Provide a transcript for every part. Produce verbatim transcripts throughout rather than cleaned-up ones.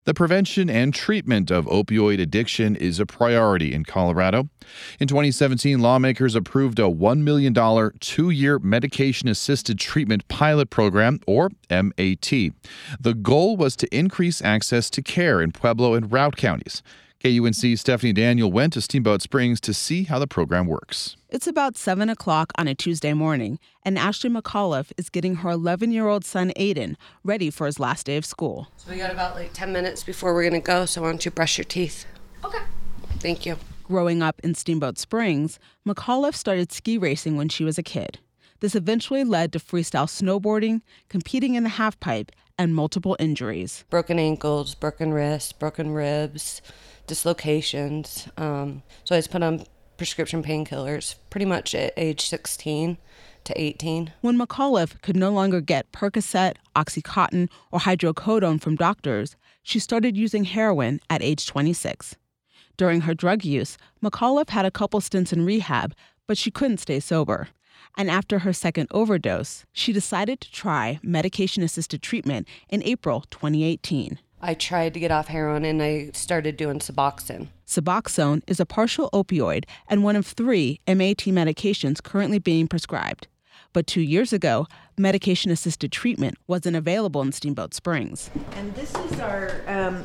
The prevention and treatment of opioid addiction is a priority in Colorado. In twenty seventeen, lawmakers approved a one million dollars two-year medication-assisted treatment pilot program, or M A T. The goal was to increase access to care in Pueblo and Routt counties. K U N C's Stephanie Daniel went to Steamboat Springs to see how the program works. It's about seven o'clock on a Tuesday morning, and Ashley McAuliffe is getting her eleven-year-old son, Aiden, ready for his last day of school. So we got about like ten minutes before we're going to go, so why don't you brush your teeth? Okay. Thank you. Growing up in Steamboat Springs, McAuliffe started ski racing when she was a kid. This eventually led to freestyle snowboarding, competing in the halfpipe, and multiple injuries. Broken ankles, broken wrists, broken ribs, dislocations. Um, so I was put on prescription painkillers pretty much at age sixteen to eighteen. When McAuliffe could no longer get Percocet, Oxycontin, or hydrocodone from doctors, she started using heroin at age twenty-six. During her drug use, McAuliffe had a couple stints in rehab, but she couldn't stay sober. And after her second overdose, she decided to try medication-assisted treatment in April twenty eighteen. I tried to get off heroin and I started doing Suboxone. Suboxone is a partial opioid and one of three M A T medications currently being prescribed. But two years ago, medication-assisted treatment wasn't available in Steamboat Springs. And this is our um,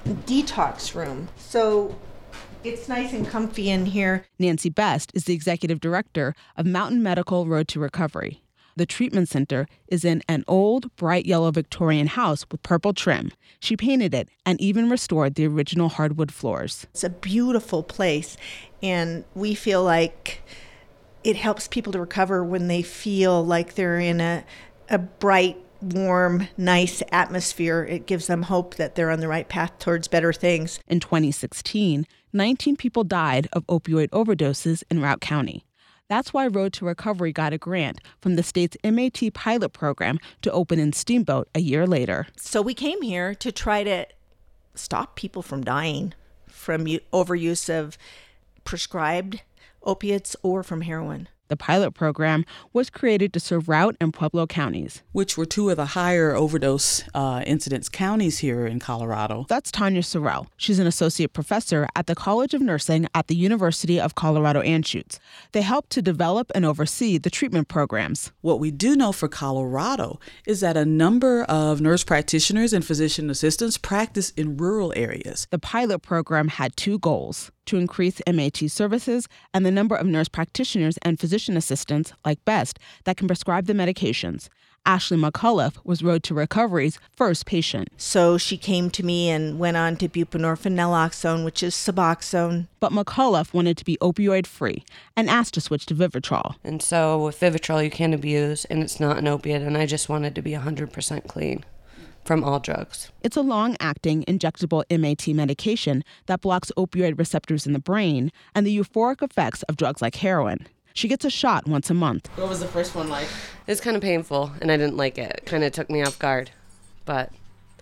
detox room. So it's nice and comfy in here. Nancy Best is the executive director of Mountain Medical Road to Recovery. The treatment center is in an old, bright yellow Victorian house with purple trim. She painted it and even restored the original hardwood floors. It's a beautiful place, and we feel like it helps people to recover when they feel like they're in a, a bright, warm, nice atmosphere. It gives them hope that they're on the right path towards better things. In twenty sixteen, nineteen people died of opioid overdoses in Routt County. That's why Road to Recovery got a grant from the state's M A T pilot program to open in Steamboat a year later. So we came here to try to stop people from dying from overuse of prescribed opiates or from heroin. The pilot program was created to serve Routt and Pueblo counties, which were two of the higher overdose uh, incidence counties here in Colorado. That's Tanya Sorrell. She's an associate professor at the College of Nursing at the University of Colorado Anschutz. They help to develop and oversee the treatment programs. What we do know for Colorado is that a number of nurse practitioners and physician assistants practice in rural areas. The pilot program had two goals: to increase M A T services and the number of nurse practitioners and physician assistants, like Best, that can prescribe the medications. Ashley McAuliffe was Road to Recovery's first patient. So she came to me and went on to buprenorphine naloxone, which is Suboxone. But McAuliffe wanted to be opioid-free and asked to switch to Vivitrol. And so with Vivitrol, you can't abuse, and it's not an opiate, and I just wanted to be one hundred percent clean from all drugs. It's a long-acting injectable M A T medication that blocks opioid receptors in the brain and the euphoric effects of drugs like heroin. She gets a shot once a month. What was the first one like? It was kind of painful, and I didn't like it. It kind of took me off guard. But,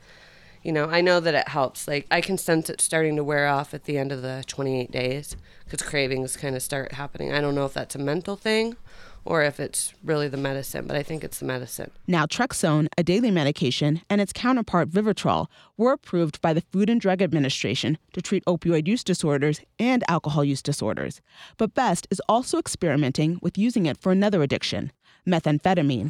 you know, I know that it helps. Like, I can sense it starting to wear off at the end of the twenty-eight days because cravings kind of start happening. I don't know if that's a mental thing or if it's really the medicine, but I think it's the medicine. Naltrexone, a daily medication, and its counterpart Vivitrol were approved by the Food and Drug Administration to treat opioid use disorders and alcohol use disorders. But Best is also experimenting with using it for another addiction, methamphetamine.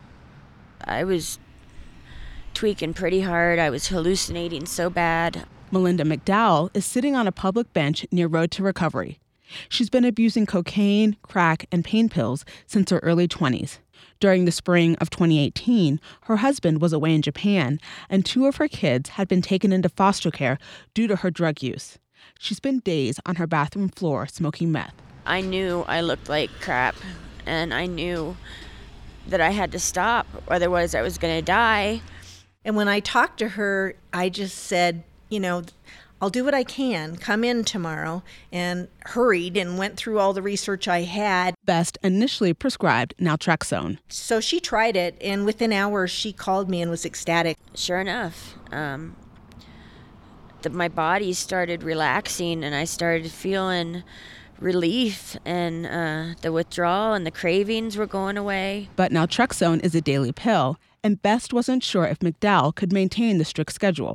I was tweaking pretty hard. I was hallucinating so bad. Melinda McDowell is sitting on a public bench near Road to Recovery. She's been abusing cocaine, crack, and pain pills since her early twenties. During the spring of twenty eighteen, her husband was away in Japan, and two of her kids had been taken into foster care due to her drug use. She spent days on her bathroom floor smoking meth. I knew I looked like crap, and I knew that I had to stop, otherwise I was going to die. And when I talked to her, I just said, you know, I'll do what I can. Come in tomorrow, and hurried and went through all the research I had. Best initially prescribed naltrexone. So she tried it, and within hours she called me and was ecstatic. Sure enough, um, the, my body started relaxing, and I started feeling relief, and uh, the withdrawal and the cravings were going away. But naltrexone is a daily pill, and Best wasn't sure if McDowell could maintain the strict schedule.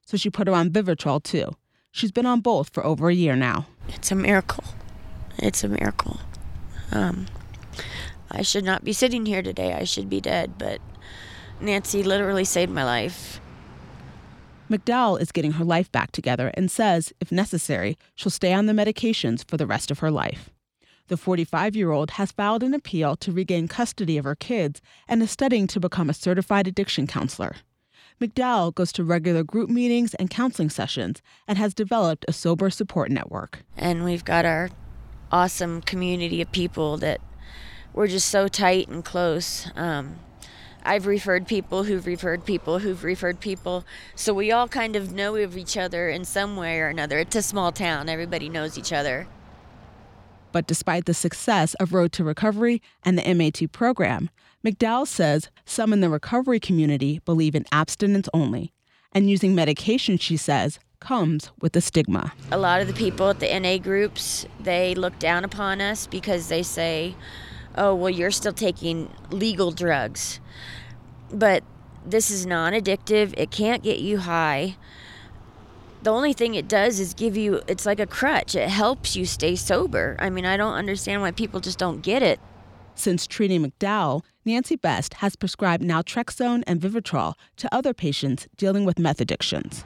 so she put her on Vivitrol too. She's been on both for over a year now. It's a miracle. It's a miracle. Um, I should not be sitting here today. I should be dead, but Nancy literally saved my life. McDowell is getting her life back together and says, if necessary, she'll stay on the medications for the rest of her life. The forty-five-year-old has filed an appeal to regain custody of her kids and is studying to become a certified addiction counselor. McDowell goes to regular group meetings and counseling sessions and has developed a sober support network. And we've got our awesome community of people that we're just so tight and close. Um, I've referred people who've referred people who've referred people. So we all kind of know of each other in some way or another. It's a small town. Everybody knows each other. But despite the success of Road to Recovery and the M A T program, McDowell says some in the recovery community believe in abstinence only. And using medication, she says, comes with a stigma. A lot of the people at the N A groups, they look down upon us because they say, oh, well, you're still taking legal drugs. But this is non-addictive. It can't get you high. The only thing it does is give you, it's like a crutch. It helps you stay sober. I mean, I don't understand why people just don't get it. Since treating McDowell, Nancy Best has prescribed naltrexone and Vivitrol to other patients dealing with meth addictions.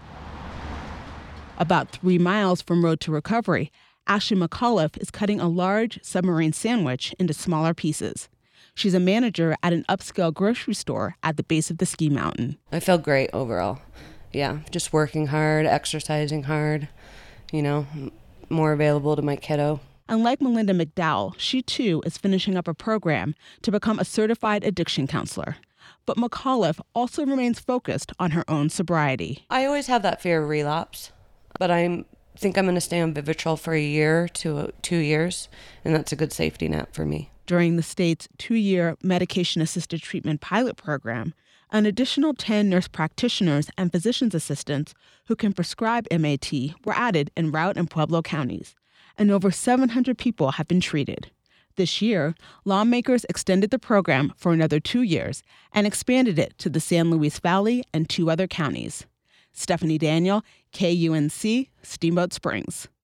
About three miles from Road to Recovery, Ashley McAuliffe is cutting a large submarine sandwich into smaller pieces. She's a manager at an upscale grocery store at the base of the ski mountain. I feel great overall. Yeah, just working hard, exercising hard, you know, more available to my kiddo. And like Melinda McDowell, she too is finishing up a program to become a certified addiction counselor. But McAuliffe also remains focused on her own sobriety. I always have that fear of relapse, but I think I'm going to stay on Vivitrol for a year to two years, and that's a good safety net for me. During the state's two-year medication-assisted treatment pilot program, an additional ten nurse practitioners and physician's assistants who can prescribe M A T were added in Routt and Pueblo counties, and over seven hundred people have been treated. This year, lawmakers extended the program for another two years and expanded it to the San Luis Valley and two other counties. Stephanie Daniel, K U N C, Steamboat Springs.